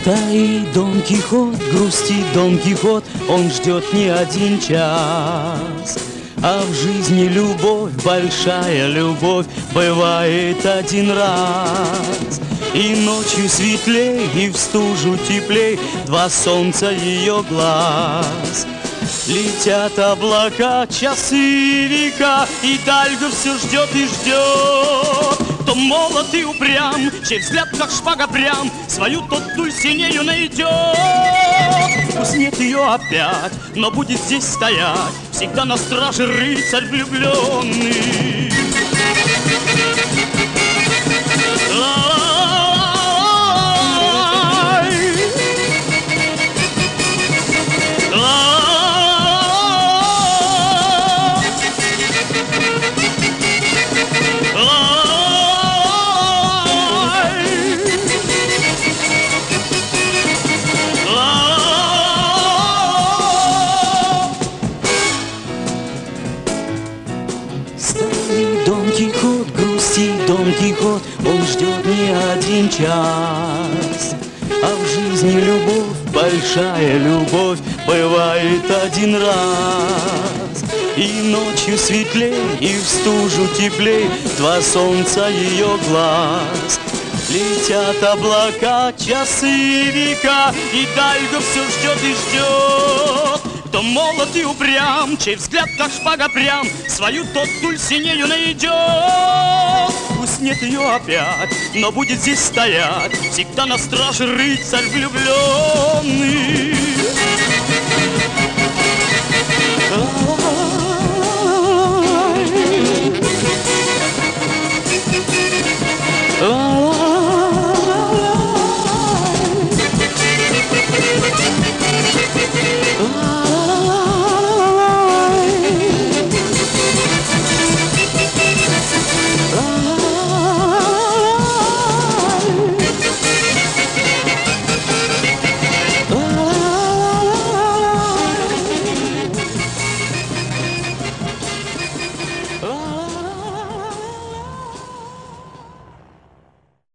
Стоит Дон Кихот, грустит Дон Кихот, он ждет не один час. А в жизни любовь, большая любовь, бывает один раз. И ночью светлей, и в стужу теплей два солнца ее глаз. Летят облака, часы, века, и дальга все ждет и ждет. То молод и упрям, чей взгляд как шпага прям, свою тот Дульсинею найдет. Пусть нет ее опять, но будет здесь стоять всегда на страже рыцарь влюбленный. Дон Кихот, грустит Дон Кихот, он ждет не один час. А в жизни любовь, большая любовь, бывает один раз. И ночью светлей, и в стужу теплей два солнца ее глаз. Летят облака, часы, века, и дальга все ждет и ждет. То молод и упрям, чей взгляд как шпага прям, свою тот Дульсинею найдет. Пусть нет ее опять, но будет здесь стоять всегда на страже рыцарь влюбленный.